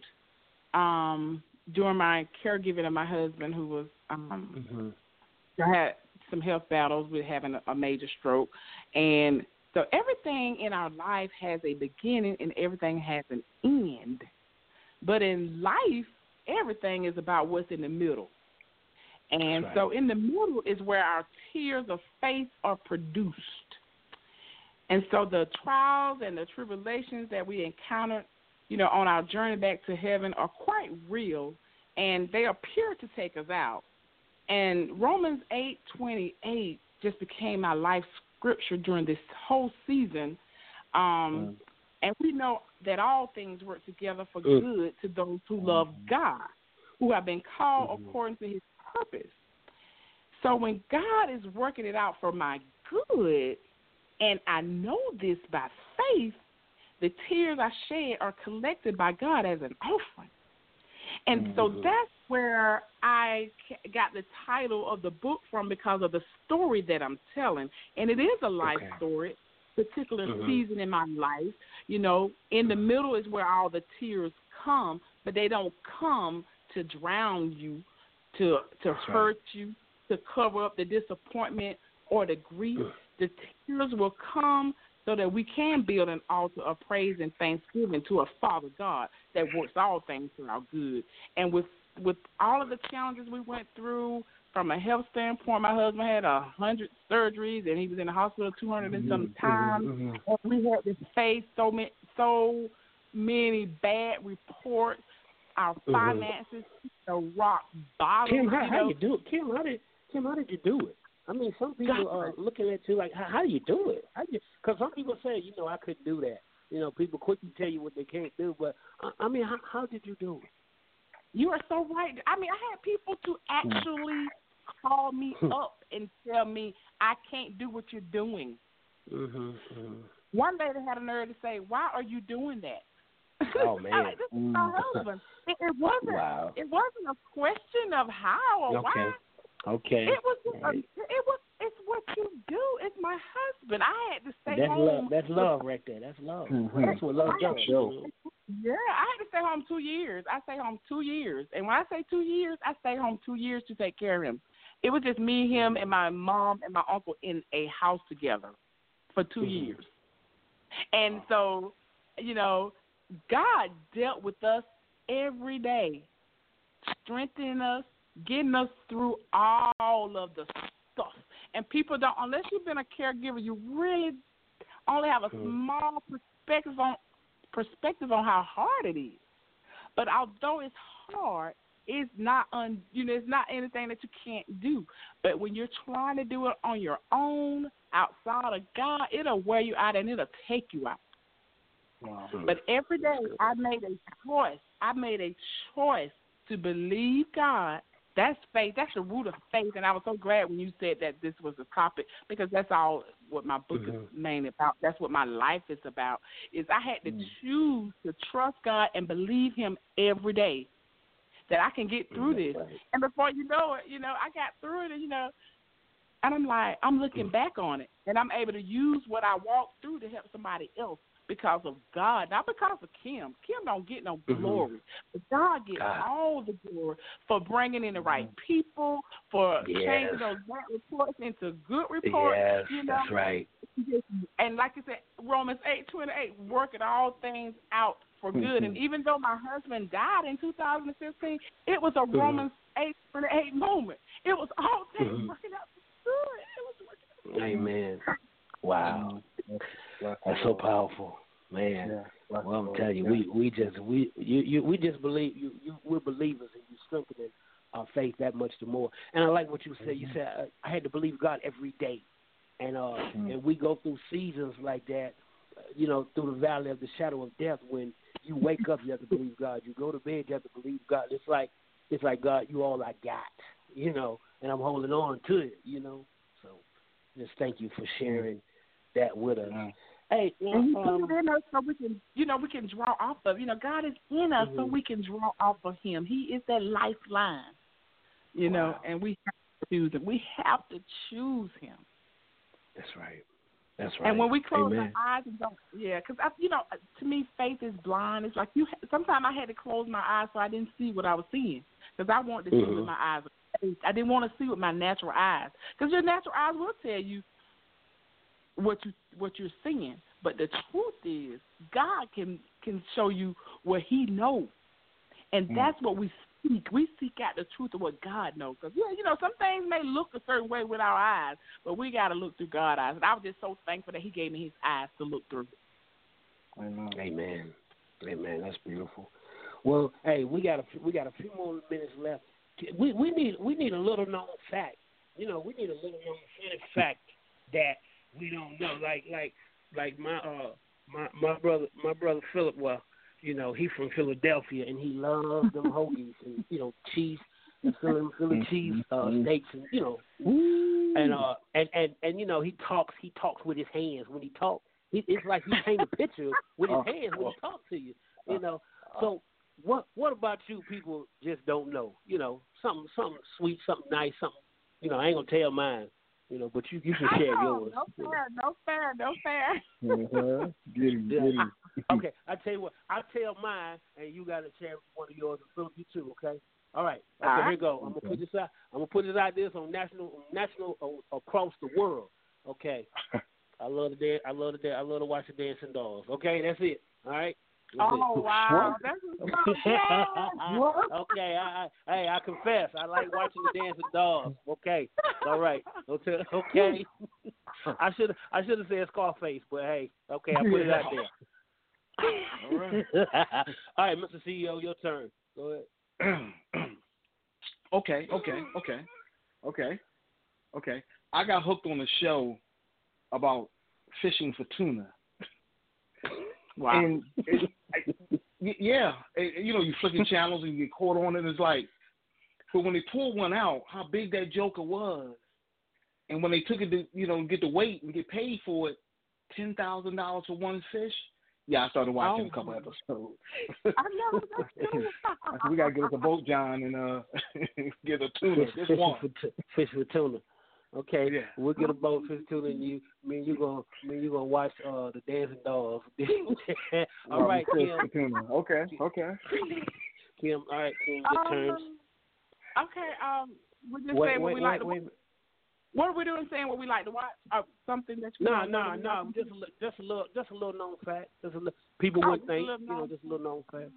during my caregiving of my husband, who was had some health battles with having a major stroke, and so everything in our life has a beginning and everything has an end. But in life, everything is about what's in the middle. And so in the middle is where our tears of faith are produced. And so the trials and the tribulations that we encounter, you know, on our journey back to heaven are quite real, and they appear to take us out. And Romans 8:28 just became my life scripture during this whole season. And we know that all things work together for good to those who love God, who have been called according to his purpose. So when God is working it out for my good, and I know this by faith, the tears I shed are collected by God as an offering. And so that's where I got the title of the book from, because of the story that I'm telling. And it is a life story, particular season in my life. You know, in the middle is where all the tears come, but they don't come to drown you, to hurt you, to cover up the disappointment or the grief. The tears will come so that we can build an altar of praise and thanksgiving to a Father God that works all things for our good. And with all of the challenges we went through, from a health standpoint, my husband had 100 surgeries, and he was in the hospital 200 and some times. We had to face so many bad reports. Our finances, the rock bottom. Kim, how you do it? Kim, how did you do it? I mean, some people are looking at you like, how do you do it? Because some people say, you know, I couldn't do that. You know, people quickly tell you what they can't do. But, I mean, how did you do it? You are so right. I mean, I had people to actually call me up and tell me I can't do what you're doing. One day they had a nerve to say, "Why are you doing that?" Oh man, like, this is my husband. It wasn't. Wow. It wasn't a question of how or why. Okay. It was. It's what you do. It's my husband. I had to stay That's home. love. That's love right there. That's love. That's what love does. Yeah, I had to stay home 2 years. I stayed home 2 years, and when I say 2 years, I stayed home 2 years to take care of him. It was just me, him, and my mom and my uncle in a house together for 2 years. And so, you know, God dealt with us every day, strengthening us, getting us through all of the stuff. And people don't, unless you've been a caregiver, you really only have a small perspective on how hard it is. But although it's hard, it's not it's not anything that you can't do. But when you're trying to do it on your own, outside of God, it'll wear you out and it'll take you out. Wow. But every day I made a choice. I made a choice to believe God. That's faith. That's the root of faith. And I was so glad when you said that this was a topic, because that's all what my book is mainly about. That's what my life is about, is I had to choose to trust God and believe him every day that I can get through this. Right. And before you know it, I got through it, and I'm like, I'm looking back on it, and I'm able to use what I walked through to help somebody else because of God, not because of Kim. Kim don't get no glory, but God gets all the glory for bringing in the right people, for changing those bad reports into good reports. Yes, that's right. And like you said, Romans 8:28, working all things out for good. And even though my husband died in 2015, it was a Romans 8:28 moment. It was all things working out for good. It was working out. Amen. Wow. That's so powerful, man. Yeah, well, I'm telling you, we just believe you. We're believers, and you strengthening our faith that much the more. And I like what you said. You said I had to believe God every day, and and we go through seasons like that. Through the valley of the shadow of death, when you wake up, you have to believe God. You go to bed, you have to believe God. It's like God, you all I got, and I'm holding on to it, So just thank you for sharing that with us. Hey, and he put it in us so we can, we can draw off of. God is in us so we can draw off of him. He is that lifeline, and we have to choose him. We have to choose him. That's right. That's right. And when we close our eyes and don't, because to me, faith is blind. It's like sometimes I had to close my eyes so I didn't see what I was seeing, because I wanted to see with my eyes. I didn't want to see with my natural eyes, because your natural eyes will tell you what you're seeing. But the truth is, God can show you what he knows, and that's what we seek. We seek out the truth of what God knows. Because some things may look a certain way with our eyes, but we got to look through God's eyes. And I was just so thankful that he gave me his eyes to look through. Amen. That's beautiful. Well, hey, we got a few more minutes left. We need a little known fact. We need a little known funny fact that we don't know. Like my brother Philip. Well, he's from Philadelphia, and he loves them hoagies and cheese, and Philly cheese steaks, and and he talks with his hands when he talks. It's like he paints a picture with his hands when he talks to you. So what about you people just don't know? Something sweet, something nice, something. I ain't gonna tell mine. But you can share yours. No fair. Get him. Okay, I tell you what. I'll tell mine, and you got to share one of yours and Philip, you too. Okay. All right. Okay. Here you go. I'm gonna put this out. I'm gonna put this out there on national across the world. Okay. I love to watch the dancing dolls. Okay, that's it. All right. Wow. Okay, I confess. I like watching the dancing dolls. Okay, all right. Okay. I should have said Scarface, but hey, okay, I put it out there. All right. All right, Mr. CEO, your turn. Go ahead. Okay. I got hooked on a show about fishing for tuna. Wow. And you flick the channels and you get caught on it. It's like But when they pulled one out, how big that joker was, and when they took it to, get the weight and get paid for it, $10,000 for one fish. Yeah, I started watching a couple episodes. I know that's true. I said, we gotta get us a boat, John, and get a tuna. Just one fish for tuna. Okay, yeah. We'll get a boat, fish tuna, and you gonna watch the Dancing Dolls. All right, Kim. Okay. Kim, all right, Kim, your turn. Okay, we're just saying what we like to watch. What are we doing? Saying what we like to watch? Something that you No. Just a little known fact. People wouldn't think, just a little known fact.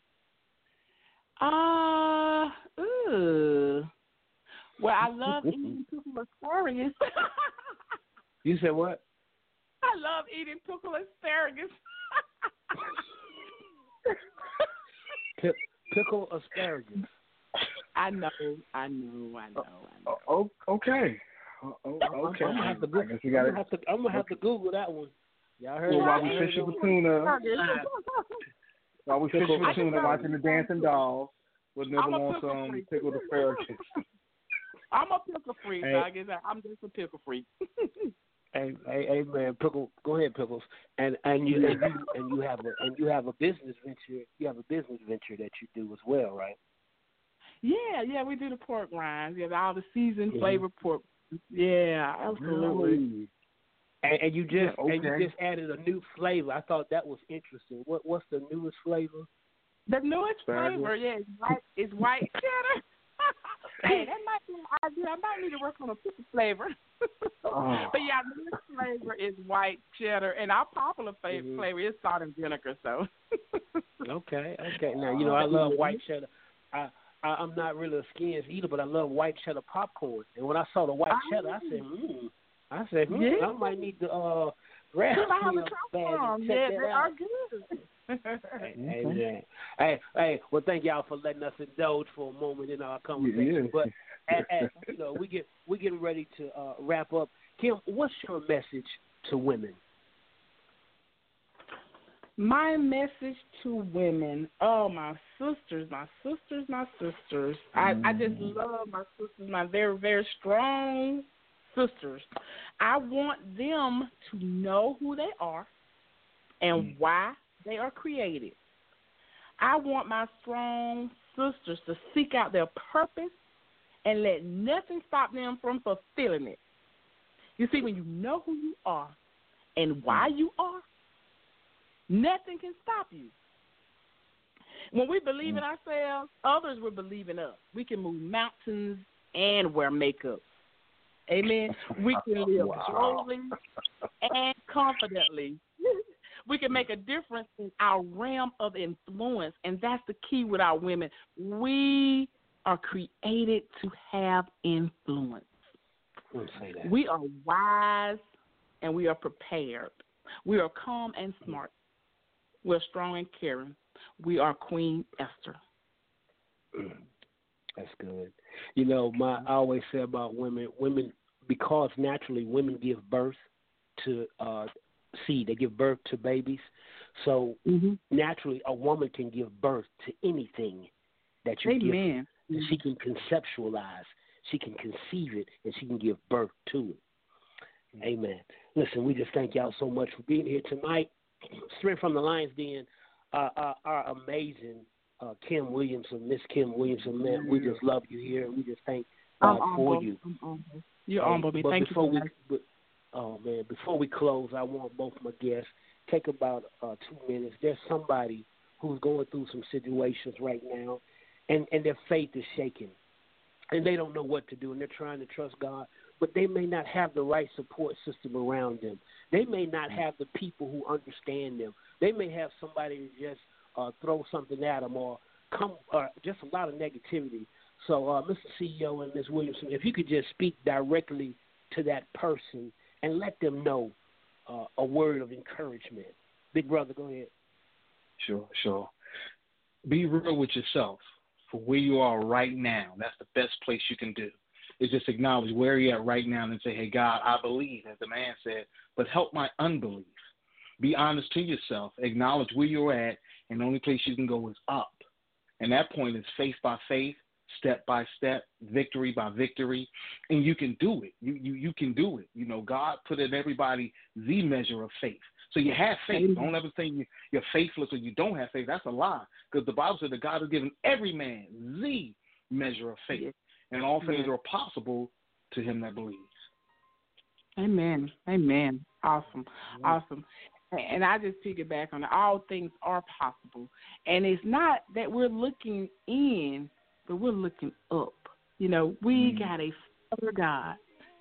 Well, I love eating pickled asparagus. You said what? I love eating pickled asparagus. Pickle asparagus. I know. Okay. Okay. I'm gonna have to Google that one. Y'all heard? Well, while we fishing for tuna, watching the Dancing Dolls, we'll never want some pickled asparagus. I'm a pickle freak. So I guess I'm just a pickle freak. Hey, man, Pickle, go ahead, Pickles, and you have a business venture. You have a business venture that you do as well, right? Yeah, we do the pork rinds. Yeah, all the seasoned flavored pork. Yeah, absolutely. And you just added a new flavor. I thought that was interesting. What's the newest flavor? The newest flavor, is white cheddar. Hey, that might be an idea. I might need to work on a pickle flavor. But yeah, the newest flavor is white cheddar, and our popular flavor is salt and vinegar. So. Okay. Now I love white cheddar. I'm not really a skins eater, but I love white cheddar popcorn. And when I saw the white cheddar, I said, I might need to grab me a bag and check that out. They are good. Hey, well, thank y'all for letting us indulge for a moment in our conversation. But we're getting ready to wrap up. Kim, what's your message to women? My message to women, my sisters. I just love my sisters, my very, very strong sisters. I want them to know who they are and why they are created. I want my strong sisters to seek out their purpose and let nothing stop them from fulfilling it. You see, when you know who you are and why you are, nothing can stop you. When we believe in ourselves, others will believe in us. We can move mountains and wear makeup. Amen. We can live slowly and confidently. We can make a difference in our realm of influence, and that's the key with our women. We are created to have influence. We are wise and we are prepared. We are calm and smart. We're strong and caring. We are Queen Esther. That's good. I always say about women, because naturally women give birth to seed. They give birth to babies. So naturally a woman can give birth to anything that you give her. She can conceptualize, she can conceive it, and she can give birth to it. Amen. Listen, we just thank y'all so much for being here tonight. Straight from the Lion's Den, our amazing Kim Williamson, Miss Kim Williamson, man, we just love you here, and we just thank God for you. You're humble me. Thank you. Before we close, I want both my guests take about 2 minutes. There's somebody who's going through some situations right now, and their faith is shaken, and they don't know what to do, and they're trying to trust God, but they may not have the right support system around them. They may not have the people who understand them. They may have somebody who just throw something at them or just a lot of negativity. So, Mr. CEO and Ms. Williamson, if you could just speak directly to that person and let them know a word of encouragement. Big brother, go ahead. Sure. Be real with yourself for where you are right now. That's the best place you can do. Is just acknowledge where you're at right now and say, hey, God, I believe, as the man said, but help my unbelief. Be honest to yourself. Acknowledge where you're at, and the only place you can go is up. And that point is faith by faith, step by step, victory by victory, and you can do it. You can do it. You know, God put in everybody the measure of faith. So you have faith. Amen. Don't ever say you're faithless or you don't have faith. That's a lie, because the Bible said that God has given every man the measure of faith, Yes. and all things Yes. are possible to him that believes. Amen. Amen. Awesome. Awesome. And I just piggyback on it. All things are possible. And it's not that we're looking in, but we're looking up. You know, we got a Father God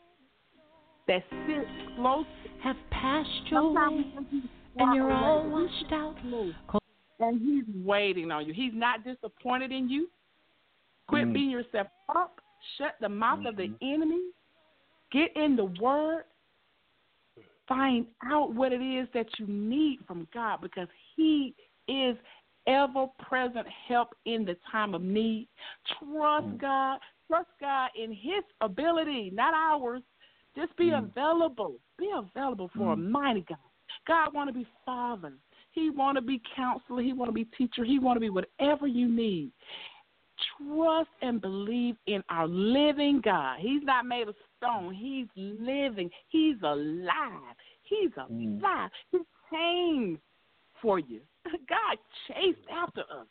that sits close. Have passed your way, and you're all washed out. And he's waiting on you. He's not disappointed in you. Quit beating yourself up. Shut the mouth of the enemy. Get in the Word. Find out what it is that you need from God, because he is ever-present help in the time of need. Trust God. Trust God in his ability, not ours. Just be available. Be available for a mighty God. God want to be Father. He want to be Counselor. He want to be Teacher. He want to be whatever you need. Trust and believe in our living God. He's not made of stone. He's living. He's alive. He's alive. He came for you. God chased after us.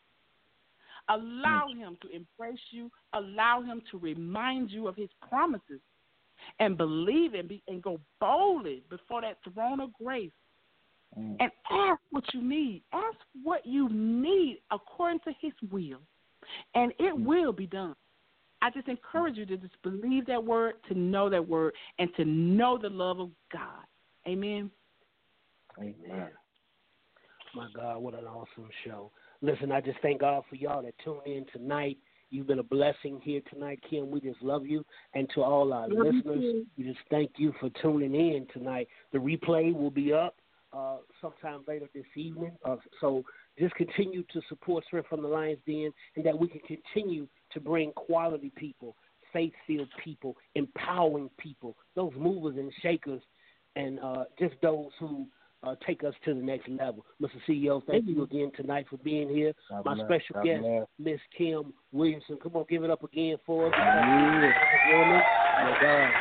Allow him to embrace you. Allow him to remind you of his promises, and believe and go boldly before that throne of grace. And ask what you need. Ask what you need according to his will, and it will be done. I just encourage you to just believe that word, to know that word, and to know the love of God. Amen. Amen. My God, what an awesome show. Listen, I just thank God for y'all that tuned in tonight. You've been a blessing here tonight, Kim. We just love you. And to all our listeners, we just thank you for tuning in tonight. The replay will be up sometime later this evening. So just continue to support Strength from the Lion's Den, and that we can continue to bring quality people, faith-filled people, empowering people, those movers and shakers, and just those who take us to the next level. Mr. CEO, thank you again tonight for being here. My special guest, Miss Kim Williamson. Come on, give it up again for us. My God.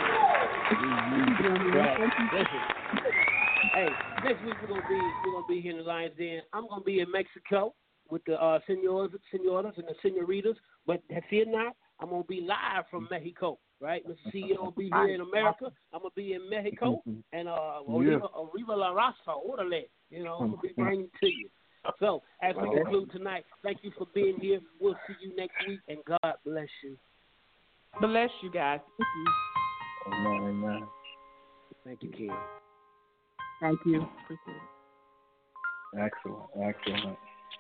Hey, next week we're gonna be here in the Lion's Den. I'm gonna be in Mexico with the senoras and the senoritas, but fear not, I'm gonna be live from Mexico. Right, Mr. CEO will be here in America. I'm gonna be in Mexico, and Arriba la Raza, orderly. You know, I'm gonna be bringing it to you. So, as we conclude tonight, thank you for being here. We'll see you next week, and God bless you. Bless you guys. Amen. Thank you, Kim. Thank you. Appreciate it. Excellent.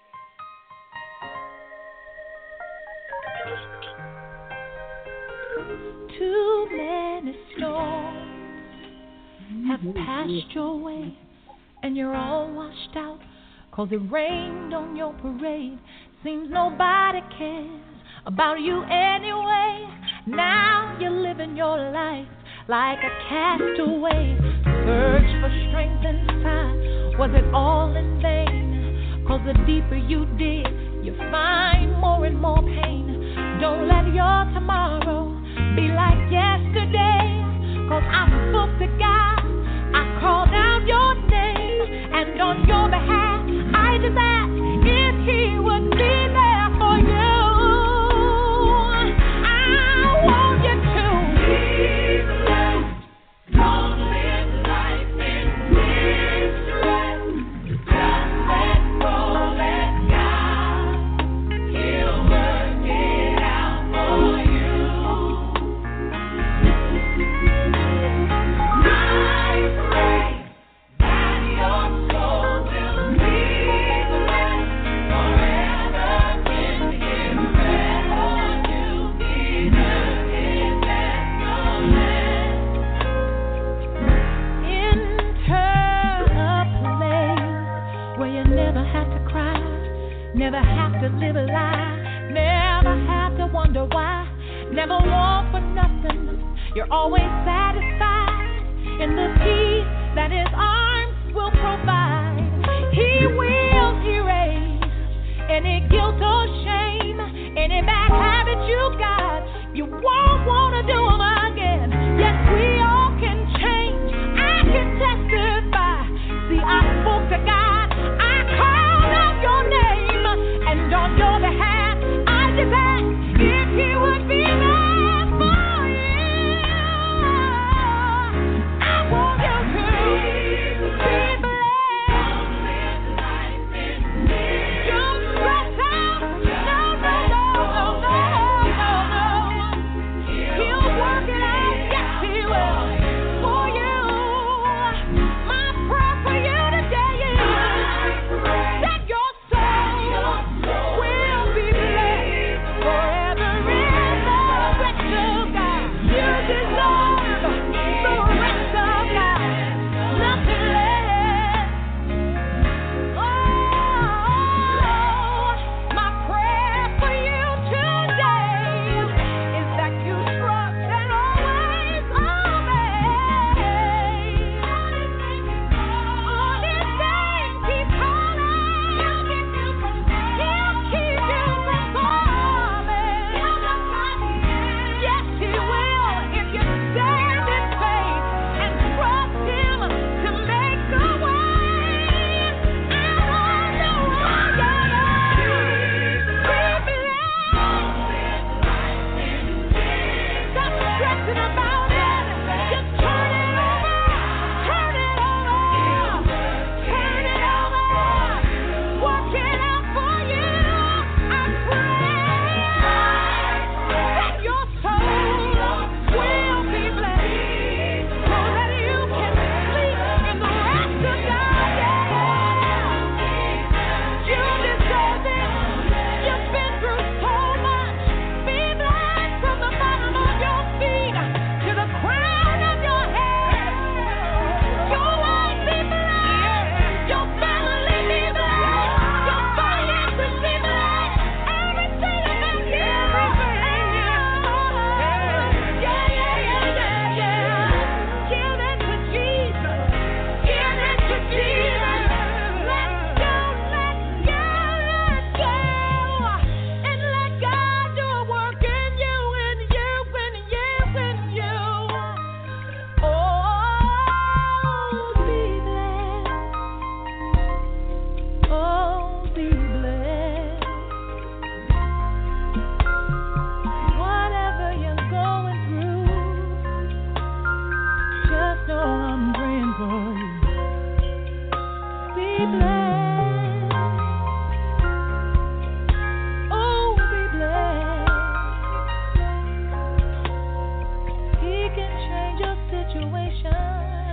Too many storms have passed your way, and you're all washed out, 'cause it rained on your parade. Seems nobody cares about you anyway. Now you're living your life like a castaway. Search for strength inside. Was it all in vain? 'Cause the deeper you dig, you find more and more pain. Don't let your tomorrow be like yesterday, 'cause I spoke to God, I called out your name, and on your behalf, I just asked if he would be there for you. I want you to be blessed. Don't live life in misery. Just let go, let God. He'll work it out for you. Never have to live a lie, never have to wonder why, never want for nothing. You're always satisfied in the peace that his arms will provide. He will erase any guilt or shame, any bad habit you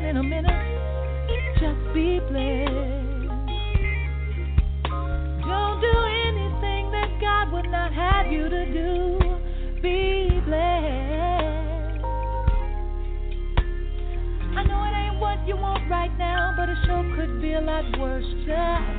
in a minute. Just be blessed. Don't do anything that God would not have you to do. Be blessed. I know it ain't what you want right now, but it sure could be a lot worse. Just